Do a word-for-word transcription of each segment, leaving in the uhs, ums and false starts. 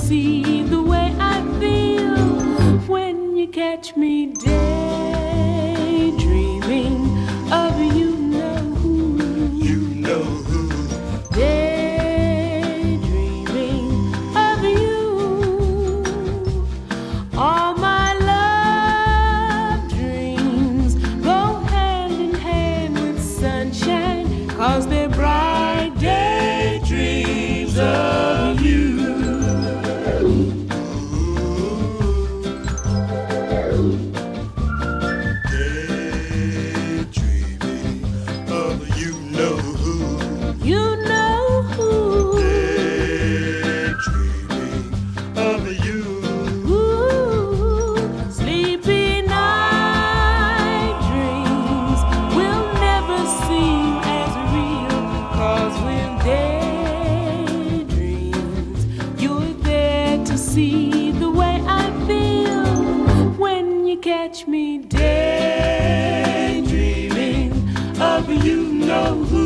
see the way I feel when you catch me daydreaming of you know who. You know who. Daydreaming of you. All my love dreams go hand in hand with sunshine, 'cause they're bright daydreams of you. Daydreaming of you know who. You know who. Daydreaming of you. Ooh, sleepy night dreams will never seem as real, 'cause with daydreams you're there to see the way I feel when you catch me daydreaming of you know who.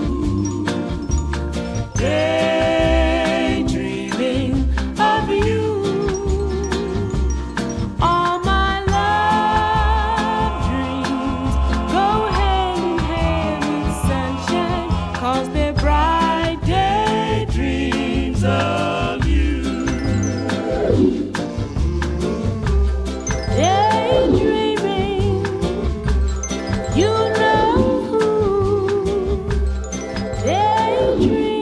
Daydreaming of you. All my love dreams go hand in hand with sunshine, 'cause they're bright daydreams of you. Daydreaming, you know who. Daydreaming.